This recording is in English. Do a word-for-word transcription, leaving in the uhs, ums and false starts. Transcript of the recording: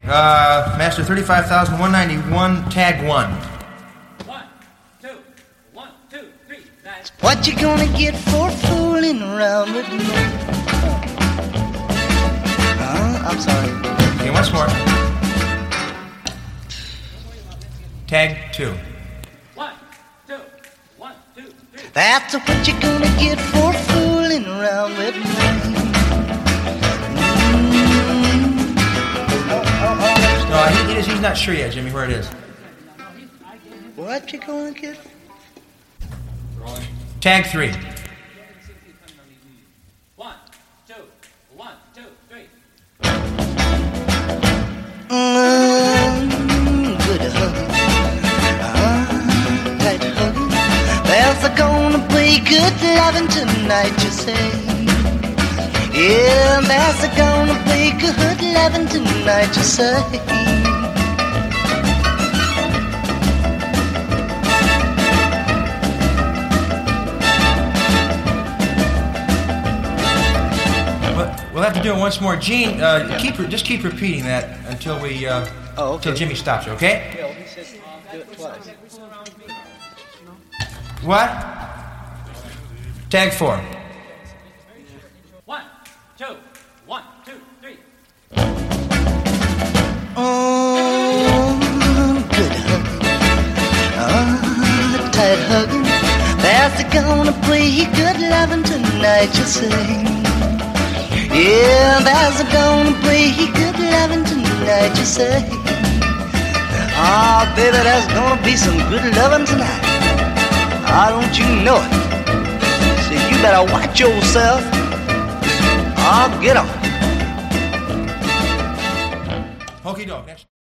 Uh, Master thirty-five thousand one ninety-one, tag one. One, two, one, two, three, nine. What you gonna get for fooling around with me? Uh, I'm sorry. Okay, once more. Tag two. One, two, one, two, three. That's what you gonna get for fooling around with me. Mm. Oh, oh, oh. No, he, he is, he's not sure yet, Jimmy, where it is. What you gonna get? Tag three. One, two, one, two, three. Mm, good hugging, ah, tight hugging. There's a gonna be good loving tonight, you say. Yeah, there's a gonna be good loving tonight, you say. We'll have to do it once more. Gene, uh, keep just keep repeating that until we uh, Oh, okay. until Jimmy stops, okay? Yeah, he said do it twice. What? Tag four. One, two, one, two, three. Oh, good hugging, ah, tight hugging. There's gonna be good loving tonight, you say. Yeah, there's gonna be good loving tonight, you say. Ah, oh, baby, there's gonna be some good loving tonight. Ah, don't you know it? So you better watch yourself. Ah, get on. Okie doke.